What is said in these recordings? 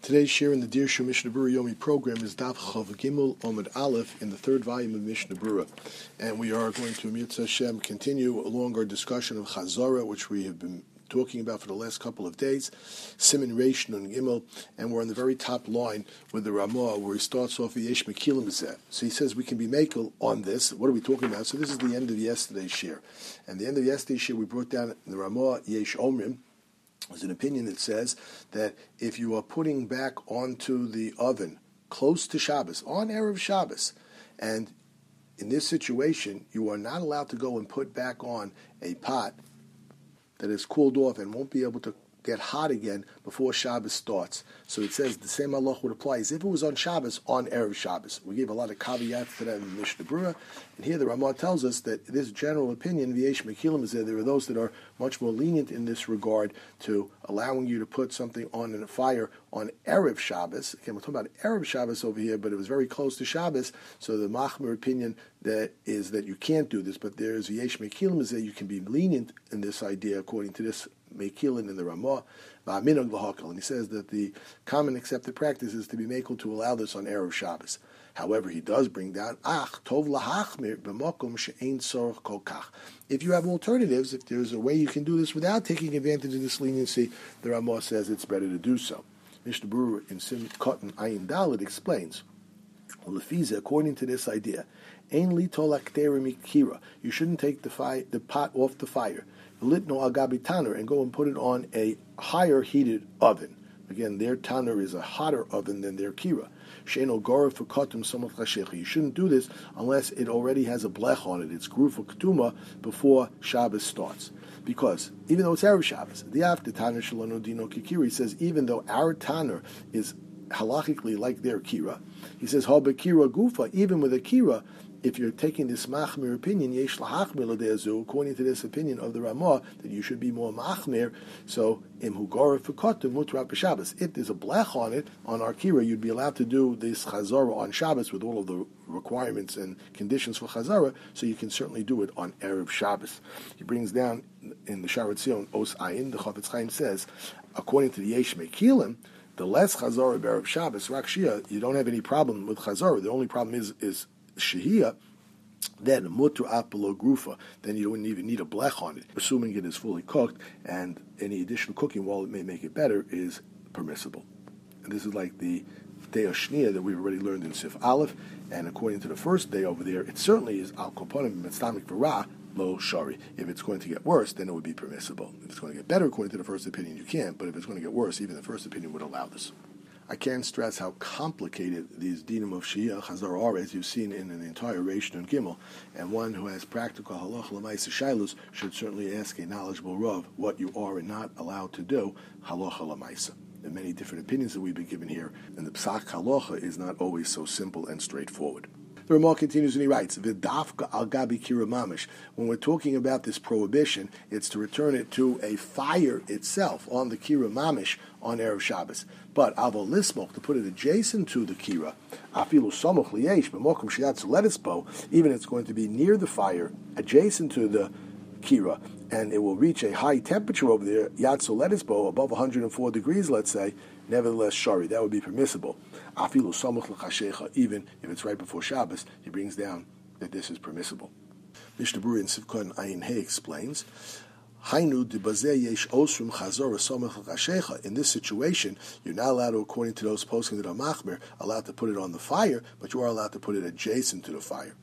Today's share in the Dirshu Mishnah Berurah Yomi program is Daf Chav Gimel Omid Aleph in the third volume of Mishnah Berurah. And we are going to, Mirza Hashem, continue along our discussion of Chazara, which we have been talking about for the last couple of days, Siman Reish Nun Gimel, and we're on the very top line with the Ramah, where he starts off with Yesh Mekilim B'zeh. So he says we can be Mekel on this. What are we talking about? So this is the end of yesterday's share. And the end of yesterday's share, we brought down in the Ramah Yesh Omrim. There's an opinion that says that if you are putting back onto the oven close to Shabbos, on Erev Shabbos, and in this situation, you are not allowed to go and put back on a pot that is cooled off and won't be able to get hot again before Shabbos starts. So it says the same halach would apply as if it was on Shabbos, on Erev Shabbos. We gave a lot of caveats to that in the Mishnah Berurah, and here the Ramah tells us that this general opinion, V'yesh Mekilim, is that there are those that are much more lenient in this regard to allowing you to put something on in a fire on Erev Shabbos. Again, we're talking about Erev Shabbos over here, but it was very close to Shabbos, so the Machmer opinion that is that you can't do this, but there is V'yesh Mekilim, is that you can be lenient in this idea according to this Mekilin in the Ramah, and he says that the common accepted practice is to be makel to allow this on Erev Shabbos. However, he does bring down tov lahachmir b'makom she'ein tzorach kol kach. If you have alternatives, if there's a way you can do this without taking advantage of this leniency, the Ramah says it's better to do so. Mishnah Berurah in Sim Cotton Ayin Dalet explains, Lefiza, according to this idea, ein litol aktera mikira. You shouldn't take the pot off the fire. Litno al gabi tanner, and go and put it on a higher heated oven. Again, their tanner is a hotter oven than their kira. Sheino gora for kotum samach chashecha. You shouldn't do this unless it already has a blech on it. It's gru for ketuma before Shabbos starts. Because even though it's Erev Shabbos, the after tanner shalano dino kikiri says even though our tanner is halachically like their kira, he says ha bekira gufa, even with a kira. If you're taking this machmir opinion, yesh lahachmir l'de'azu, according to this opinion of the Ramah, that you should be more machmir, so im hugara fikotum mutrat b'Shabbos. If there's a blech on it, on our kira, you'd be allowed to do this chazara on Shabbos with all of the requirements and conditions for chazara, so you can certainly do it on Erev Shabbos. He brings down in the Sharat Zion, Os Ayin, the Chafetz Chaim says, according to the Yesh Mekilim, the less chazara Erev Shabbos, Rakshia, you don't have any problem with chazara. The only problem is Shehiyah, then mutu apelo grufa, then you wouldn't even need a blech on it, assuming it is fully cooked, and any additional cooking, while it may make it better, is permissible. And this is like the day of Shnia that we've already learned in Sif Aleph, and according to the first day over there, it certainly is al koponim metztamik v'ra lo shari. If it's going to get worse, then it would be permissible. If it's going to get better, according to the first opinion, you can't, but if it's going to get worse, even the first opinion would allow this. I can't stress how complicated these dinim of Shia Chazar are, as you've seen in an entire Reish Nun Gimel, and one who has practical halacha l'maisa shailus should certainly ask a knowledgeable Rav what you are and not allowed to do halacha l'maisa. There are many different opinions that we've been given here, and the psak halacha is not always so simple and straightforward. The Ramah continues and he writes, V'dafka al gabi kira mamish. When we're talking about this prohibition, it's to return it to a fire itself on the kira mamish on Erev Shabbos. But avo lismoch, to put it adjacent to the kira, afilu somoch liyesh b'mokum shiatzu letisbo, even it's going to be near the fire, adjacent to the kira, and it will reach a high temperature over there, yatzu letisbo, above 104 degrees, let's say, nevertheless shari, that would be permissible. Afilu somoch l'chashecha, even if it's right before Shabbos, he brings down that this is permissible. Mishnah Berurah in Sivkon Ayin Hey explains, Hainu dibazeh yesh osrum chazor somoch l'chashecha. In this situation, you're not allowed to, according to those posting that are machmer, allowed to put it on the fire, but you are allowed to put it adjacent to the fire.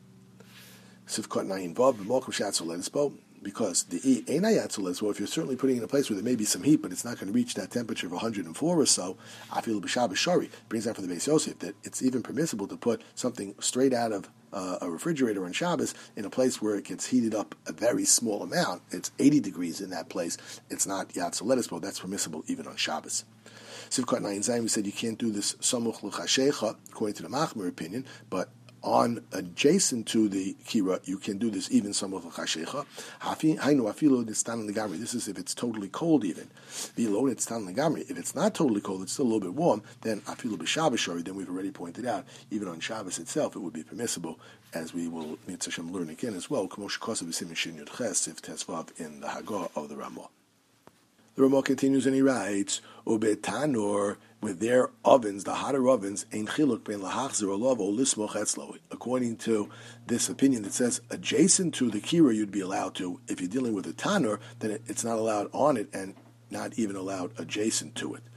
Sivkon Ayin Vav b'mokum shatzu letisbo. Because the einayatzules, well, if you're certainly putting it in a place where there may be some heat, but it's not going to reach that temperature of 104 or so, afil b'shabbos shari, brings out from the Beis Yosef that it's even permissible to put something straight out of a refrigerator on Shabbos in a place where it gets heated up a very small amount. It's 80 degrees in that place. It's not yatzuletis, but that's permissible even on Shabbos. Sivkot Nayin Zayin, we said you can't do this samuch l'chashecha, according to the Machmer opinion, but on adjacent to the kira, you can do this even some of the chashecha. This is if it's totally cold even. If it's not totally cold, it's still a little bit warm, then afilu b'Shabbos shari, then we've already pointed out, even on Shabbos itself, it would be permissible, as we will learn again as well, if tesvav in the Hagah of the Ramah. The Ramah continues and he writes, Ubetanur, with their ovens, the hotter ovens, ein chiluk ben lahachzer olav o lismoch etzlo. According to this opinion that says adjacent to the kira you'd be allowed to. If you're dealing with a tanur, then it's not allowed on it and not even allowed adjacent to it.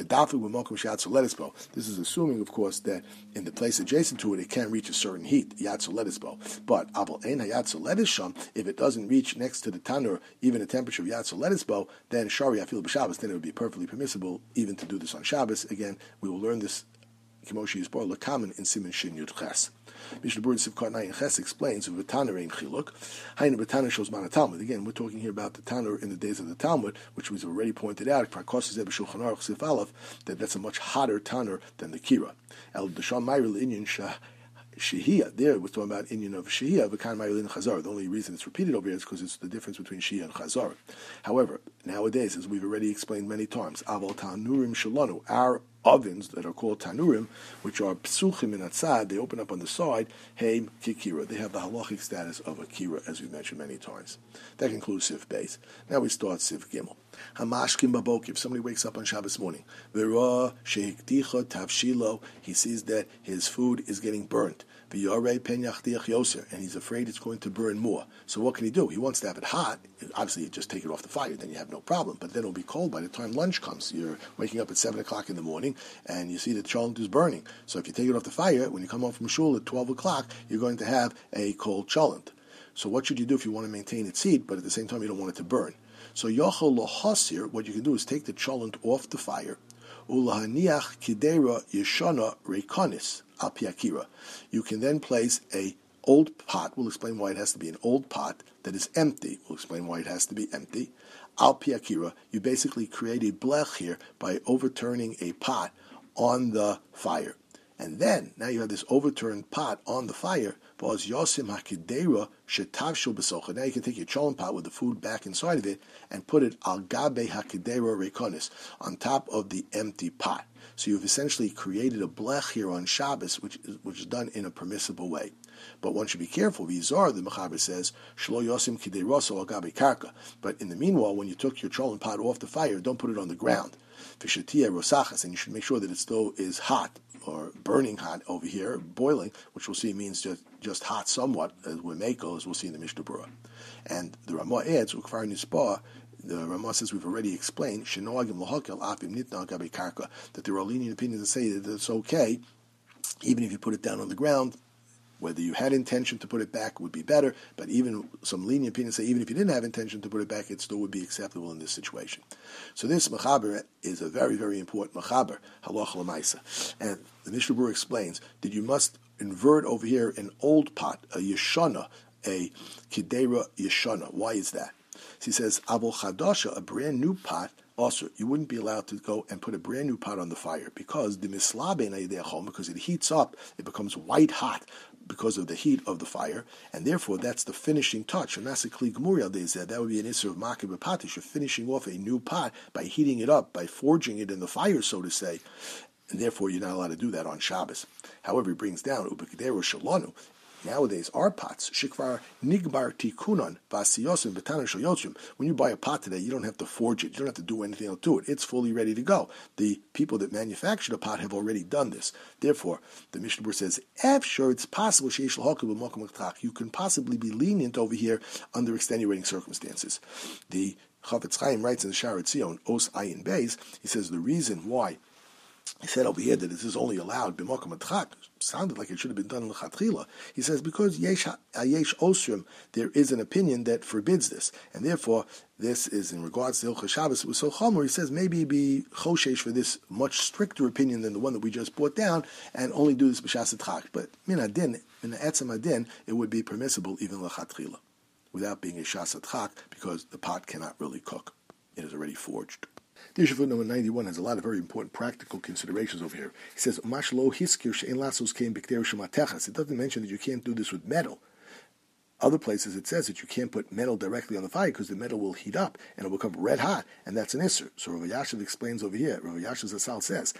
This is assuming, of course, that in the place adjacent to it, it can't reach a certain heat, but if it doesn't reach next to the tanur, even a temperature of yatzoletisbo, then shari afil b'Shabbos, then it would be perfectly permissible even to do this on Shabbos. Again, we will learn this Kimoshi Yisbar Lakaman in Siman Shin Yud Ches. Mishnah Berurah Sivkot Nayin Ches explains of Tanur Ein Chiluk. Hainu B'Tanur shows Mana Talmud. Again, we're talking here about the Tanur in the days of the Talmud, which was already pointed out. That that's a much hotter Tanur than the Kira. El Desham Ma'iril Inyan Shehiyah. There we're talking about Inyan of Shehiyah, V'kan Ma'iril Chazar. The only reason it's repeated over here is because it's the difference between Shehiyah and Chazar. However, nowadays, as we've already explained many times, Aval Tanurim Shalanu, our ovens that are called tanurim, which are psuchim in atzad, they open up on the side, heim kikira. They have the halachic status of a kira, as we've mentioned many times. That concludes Sif Beis. Now we start Sif Gimel. Hamashkim babok, if somebody wakes up on Shabbos morning, Vera sheikdicha tavshilo, he sees that his food is getting burnt. V'yarei pen yachdiach yoser, and he's afraid it's going to burn more. So what can he do? He wants to have it hot. Obviously, you just take it off the fire, then you have no problem. But then it'll be cold by the time lunch comes. You're waking up at 7 o'clock in the morning, and you see that cholent is burning. So if you take it off the fire, when you come home from shul at 12 o'clock, you're going to have a cold cholent. So what should you do if you want to maintain its heat, but at the same time you don't want it to burn? So yochel lohasir, what you can do is take the cholent off the fire, ulahaniach kidera yeshana reikonis al piakira. You can then place a old pot. We'll explain why it has to be an old pot that is empty. We'll explain why it has to be empty. Al piakira, you basically create a blech here by overturning a pot on the fire. And then, now you have this overturned pot on the fire. Now you can take your cholent pot with the food back inside of it and put it al gabe hakidera rekonis, on top of the empty pot. So you've essentially created a blech here on Shabbos, which is done in a permissible way. But one should be careful. Vizar, the Mechaber says, shlo yosim kidei roso al gabe karka. But in the meanwhile, when you took your cholent pot off the fire, don't put it on the ground. Fishatia rosachas, and you should make sure that it still is hot, or burning hot over here, boiling, which we'll see means just hot somewhat, as we meko, as we'll see in the Mishnah Berurah. And the Ramah adds, ukvar nispa, the Ramah says we've already explained, that there are lenient opinions that say that it's okay, even if you put it down on the ground. Whether you had intention to put it back would be better, but even some lenient opinions say even if you didn't have intention to put it back, it still would be acceptable in this situation. So this mechaber is a very, very important mechaber, halacha l'maisa. And the Mishnah Berurah explains that you must invert over here an old pot, a yeshana, a kidera yeshana. Why is that? So he says, Abul Chadasha, a brand new pot, also, you wouldn't be allowed to go and put a brand new pot on the fire because the mislabe because it heats up, it becomes white hot because of the heat of the fire, and therefore that's the finishing touch. That would be an issur of makeh b'patish, of finishing off a new pot by heating it up, by forging it in the fire, so to say, and therefore you're not allowed to do that on Shabbos. However, he brings down ubekidero shalanu. Nowadays, our pots, shikvar nigbar tikunan vasiyosim b'tanan shoyotzim. When you buy a pot today, you don't have to forge it. You don't have to do anything else to it. It's fully ready to go. The people that manufacture the pot have already done this. Therefore, the Mishnah Berurah says, sure, it's possible you can possibly be lenient over here under extenuating circumstances. The Chafetz Chaim writes in the Sha'ar Tzion, Os Ayin Beis, he says the reason why he said over here that this is only allowed b'makom adchak. Sounded like it should have been done l'chatchila. He says because yesh osrim, there is an opinion that forbids this, and therefore this is in regards to Hilchos Shabbos. It was so chomer. He says maybe be choshesh for this much stricter opinion than the one that we just brought down, and only do this b'shas adchak. But min adin, in the etzem adin, it would be permissible even l'chatchila, without being a shas adchak, because the pot cannot really cook. It is already forged. The issue number 91 has a lot of very important practical considerations over here. He says, it doesn't mention that you can't do this with metal. Other places it says that you can't put metal directly on the fire because the metal will heat up and it will become red hot, and that's an issur. So Rav Yashiv explains over here. Rav Yashiv Zatzal says,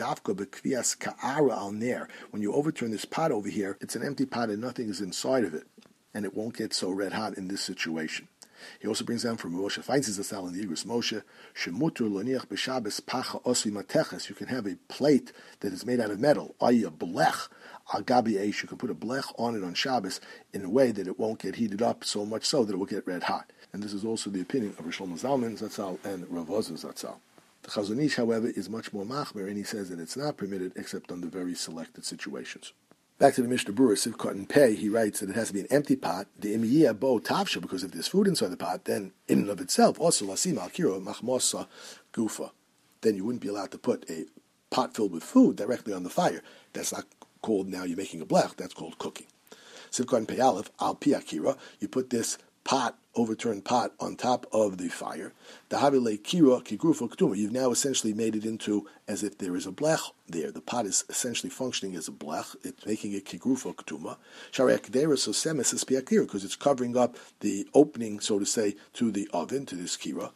when you overturn this pot over here, it's an empty pot and nothing is inside of it, and it won't get so red hot in this situation. He also brings down from Moshe Feinstein Zatzal in the Igros Moshe, Shemutur loniach b'Shabbos pacha osvi mateches. You can have a plate that is made out of metal, i.e. a blech, al gabi eish. You can put a blech on it on Shabbos in a way that it won't get heated up so much so that it will get red hot. And this is also the opinion of Rosh Shlomo Zalman Zatzal and Rav Ozer Zatzal. The Chazon Ish, however, is much more machmer, and he says that it's not permitted except under very selected situations. Back to the Mishnah Berurah, Sivkot and Pei, he writes that it has to be an empty pot, the imiyah bo tavsha, because if there's food inside the pot, then in and of itself, also lasim al kiro machmosa gufa, then you wouldn't be allowed to put a pot filled with food directly on the fire. That's not called now you're making a blech, that's called cooking. Sivkot and Pei Aleph, al pi akira, you put this overturned pot on top of the fire. You've now essentially made it into as if there is a blech there. The pot is essentially functioning as a blech. It's making it kigrufa ktuma. Because it's covering up the opening, so to say, to the oven, to this kira.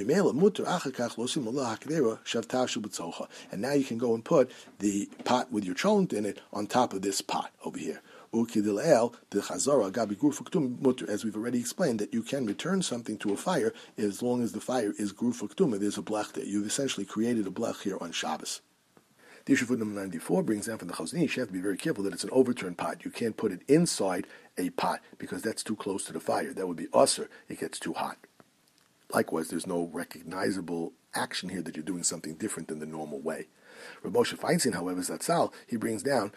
And now you can go and put the pot with your cholent in it on top of this pot over here. As we've already explained, that you can return something to a fire as long as the fire is grufa ktuma. There's a blech there. You've essentially created a blech here on Shabbos. The issue for number 94 brings down from the Chazon Ish. You have to be very careful that it's an overturned pot. You can't put it inside a pot because that's too close to the fire. That would be usher. It gets too hot. Likewise, there's no recognizable action here that you're doing something different than the normal way. Rav Moshe Feinstein, however, Zatzal, he brings down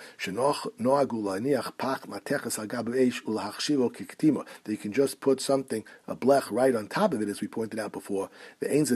that you can just put something, a blech, right on top of it, as we pointed out before, as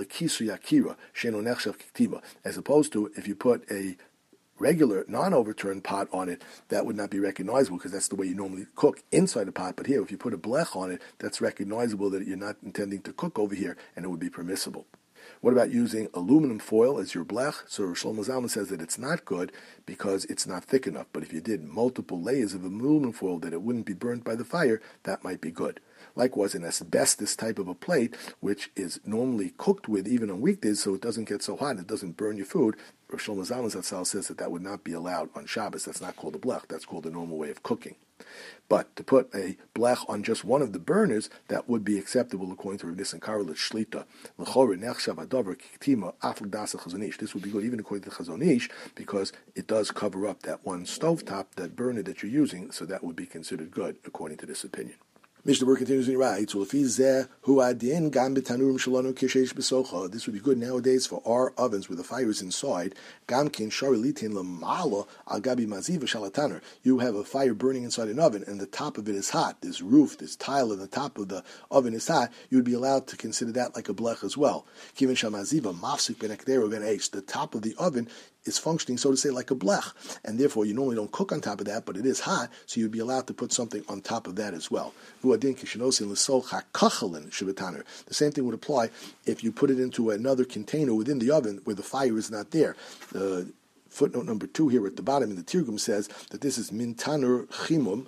opposed to if you put a regular, non-overturned pot on it, that would not be recognizable because that's the way you normally cook inside a pot. But here, if you put a blech on it, that's recognizable that you're not intending to cook over here, and it would be permissible. What about using aluminum foil as your blech? So Shlomo Zalman says that it's not good because it's not thick enough. But if you did multiple layers of aluminum foil that it wouldn't be burnt by the fire, that might be good. Likewise, an asbestos type of a plate, which is normally cooked with even on weekdays so it doesn't get so hot, it doesn't burn your food, Rav Shlomo Zalman Zatzal says that would not be allowed on Shabbos. That's not called a blech, that's called a normal way of cooking. But to put a blech on just one of the burners, that would be acceptable according to Rav Nissen Karelitz Shlita. This would be good even according to the Chazon Ish because it does cover up that one stovetop, that burner that you're using, so that would be considered good according to this opinion. Mishnah Berurah continues and writes, this would be good nowadays for our ovens where the fire is inside. You have a fire burning inside an oven and the top of it is hot. This roof, this tile on the top of the oven is hot. You would be allowed to consider that like a blech as well. The top of the oven is functioning, so to say, like a blech, and therefore you normally don't cook on top of that, but it is hot, so you'd be allowed to put something on top of that as well. The same thing would apply if you put it into another container within the oven where the fire is not there. Footnote number 2 here at the bottom in the Tirgum says that this is min tanur chimum.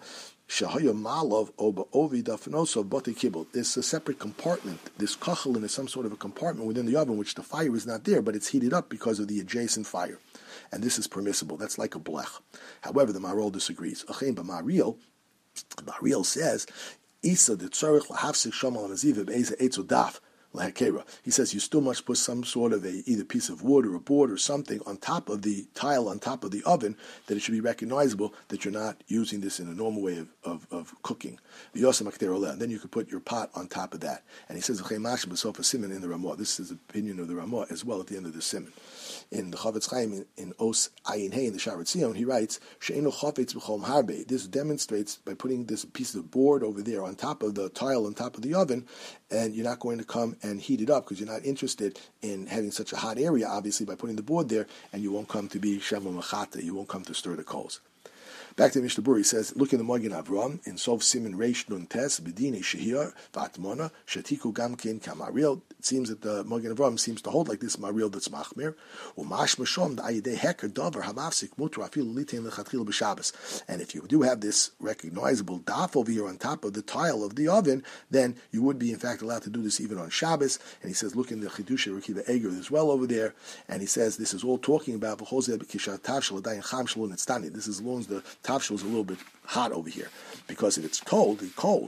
There's a separate compartment. This kachalin is some sort of a compartment within the oven which the fire is not there, but it's heated up because of the adjacent fire. And this is permissible. That's like a blech. However, the Maharal disagrees. Maharal says, Isa de tzarich lahafsik shamal amaziv be'eza etzodaf. He says you still must put some sort of either piece of wood or a board or something on top of the tile on top of the oven that it should be recognizable that you're not using this in a normal way of cooking. And then you could put your pot on top of that. And he says in the Ramah. This is the opinion of the Ramah as well at the end of the Siman. In the Chavetz Chaim in Os Ayin Hey in the Sharat Zion, he writes, this demonstrates by putting this piece of board over there on top of the tile on top of the oven, and you're not going to come and heat it up because you're not interested in having such a hot area, obviously, by putting the board there, and you won't come to be Sheva Machata, you won't come to stir the coals. Back to Mishnah Berurah, he says, look in the Magen Avram, in Sov Siman Reish Nun Tes, B'dinei Shehir, Vatmona, Shetiku Gamkein Kamaril. It seems that the Magen Avram seems to hold like this Maril that's Machmir. Umash Mashom, Da'ayidei Heker Dover, Hamafsik, Mutra, Afil, Litain, Lechatchil, B'Shabbos. And if you do have this recognizable daf over here on top of the tile of the oven, then you would be, in fact, allowed to do this even on Shabbos. And he says, look in the Chidusha Rekiva Eger as well over there. And he says, this is all talking about, this is as long as the tafshil is a little bit hot over here, because if it's cold,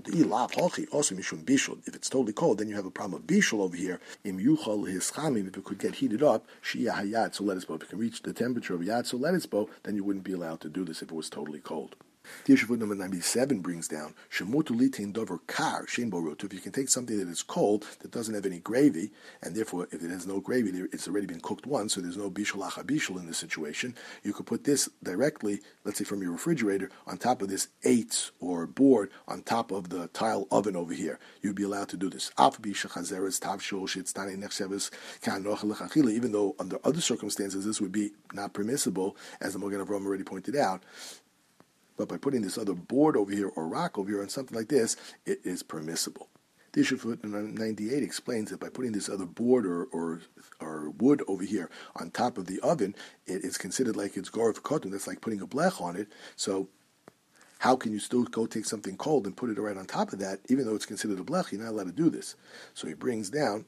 if it's totally cold, then you have a problem of bishul over here. Im yuchal hischamim, if it could get heated up, shia hayat soletisbo, if it can reach the temperature of yad soletisbo, then you wouldn't be allowed to do this if it was totally cold. The issue number 97 brings down shemutu litin dover kar shein bo rut. If you can take something that is cold that doesn't have any gravy, and therefore if it has no gravy, it's already been cooked once, so there's no bishul acha bishul in this situation. You could put this directly, let's say from your refrigerator, on top of this eitz or board on top of the tile oven over here. You'd be allowed to do this. Even though under other circumstances this would be not permissible, as the Magen Avraham already pointed out. But by putting this other board over here or rock over here on something like this, it is permissible. The issue for 98 explains that by putting this other board or wood over here on top of the oven, it is considered like it's garv cotton. That's like putting a blech on it. So how can you still go take something cold and put it right on top of that, even though it's considered a blech? You're not allowed to do this. So he brings down,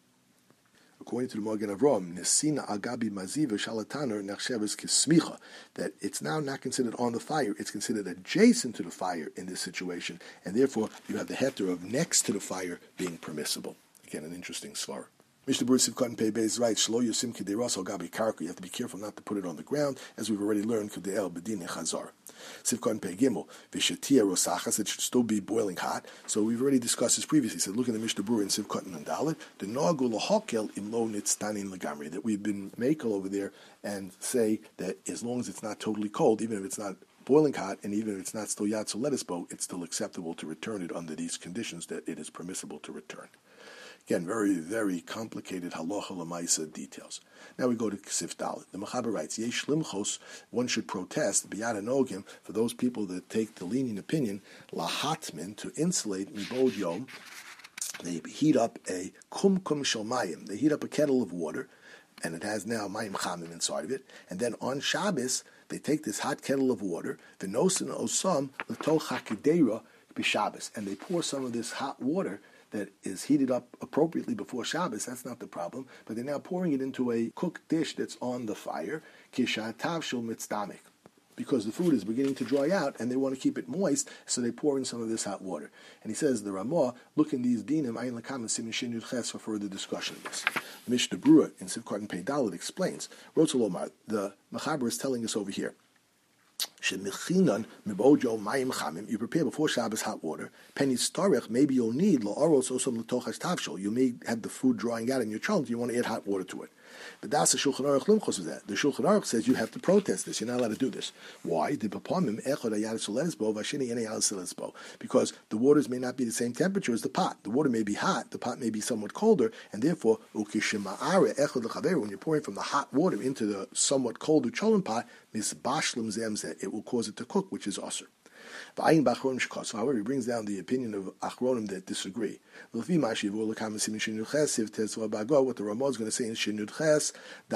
according to the Magen Avraham, Nesina agabi maziva shalataner nachsheves kismicha, that it's now not considered on the fire, it's considered adjacent to the fire in this situation, and therefore you have the heter of next to the fire being permissible. Again, an interesting svar. Mishnah Berurah Sivkot and Pei Beis writes, Shlo Yosim Kedei Ras Al Gabi Karka. You have to be careful not to put it on the ground, as we've already learned, Kedei El Bedin Chazar. Sivkot and Pei Gimel, Vishatia Rosachas, it should still be boiling hot. So we've already discussed this previously. He said, look in the Mishnah Berurah in Sivkot and Dalet, the Nagu Lahakel Imlo Nitztanin Legamri, that we've been makel over there and say that as long as it's not totally cold, even if it's not boiling hot, and even if it's not still Yad Soletisbo, it's still acceptable to return it under these conditions that it is permissible to return. Again, very, very complicated halacha l'maisa details. Now we go to Ksif Dalet. The Mechaber writes, Yesh limchos, one should protest, biyad anogim, for those people that take the lenient opinion, lahatmin, to insulate mibod yom. They heat up a kumkum shel mayim. They heat up a kettle of water, and it has now mayim chamim inside of it. And then on Shabbos, they take this hot kettle of water, v'nosin osam l'tol chakidera b'Shabbos, and they pour some of this hot water that is heated up appropriately before Shabbos. That's not the problem. But they're now pouring it into a cooked dish that's on the fire, kishatav shel mitzdamik, because the food is beginning to dry out and they want to keep it moist, so they pour in some of this hot water. And he says, the Ramah, look in these dinim, ayin lakam and simin shin yud ches, for further discussion of this. The Mishnah Berurah in Sivkot and Pei Dalet explains, Rotzalomar, the Mechaber is telling us over here, you prepare before Shabbos hot water. Maybe you'll need you may have the food drying out in your children. You want to add hot water to it. But that's the Shulchan Aruch limchos of that. The Shulchan Aruch says you have to protest this. You're not allowed to do this. Why? Because the waters may not be the same temperature as the pot. The water may be hot. The pot may be somewhat colder, and therefore, when you're pouring from the hot water into the somewhat colder cholent pot, it will cause it to cook, which is asur. However, he brings down the opinion of Achronim that disagree. What the Ramah is going to say in Shinud Ches,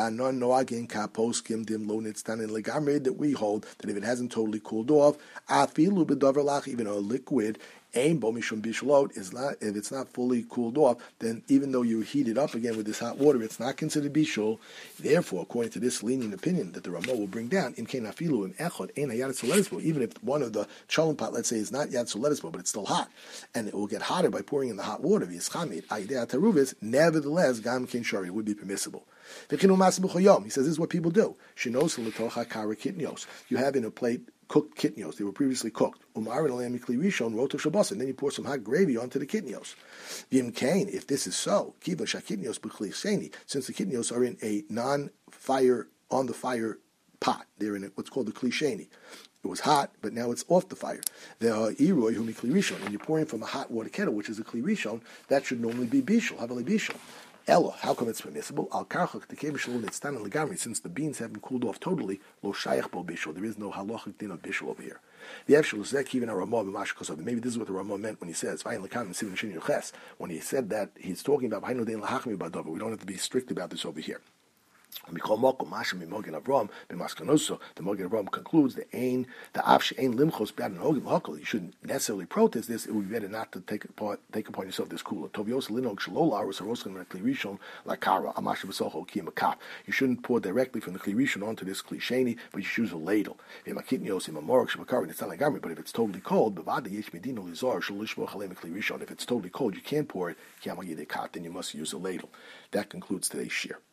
that we hold that if it hasn't totally cooled off, even a liquid, is not, if it's not fully cooled off, then even though you heat it up again with this hot water, it's not considered bishul. Therefore, according to this lenient opinion that the Ramah will bring down, even if one of the cholent pot, let's say, is not yad soletisbo, but it's still hot, and it will get hotter by pouring in the hot water, nevertheless, gam kin shari would be permissible. He says this is what people do. You have in a plate cooked kitnios. They were previously cooked. And then you pour some hot gravy onto the kitnios. If this is so, since the kitnios are in a non-fire, on-the-fire pot, they're in what's called the klisheni. It was hot, but now it's off the fire. When you're pouring from a hot water kettle, which is a kli rishon, that should normally be bishul, havali bishul. Ella, how come it's permissible? Al karchak tekem bishul nitztanen legamri. Since the beans haven't cooled off totally, lo shayach bo bishul. There is no halachic din of bishul over here. The Efshel is that even a Ramah b'mashkos. Maybe this is what the Ramah meant when he says vayin lekam and sivin shin yuches. When he said that, he's talking about vayin ledein lahachmi b'davar. We don't have to be strict about this over here. The Mogen Avram concludes the Avsh Ein Limchos B'Ad Nogim Hakol. You shouldn't necessarily protest this. It would be better not to take upon yourself this kula. Tovios Linog Shalola Arus Haroskan Kli Rishon Lakara Amash V'Socho Ki Makaf. You shouldn't pour directly from the Kli Rishon onto this Kli Sheni, but you should use a ladle. It's not like garment, but if it's totally cold, if it's totally cold, you can't pour it. Then you must use a ladle. That concludes today's shir.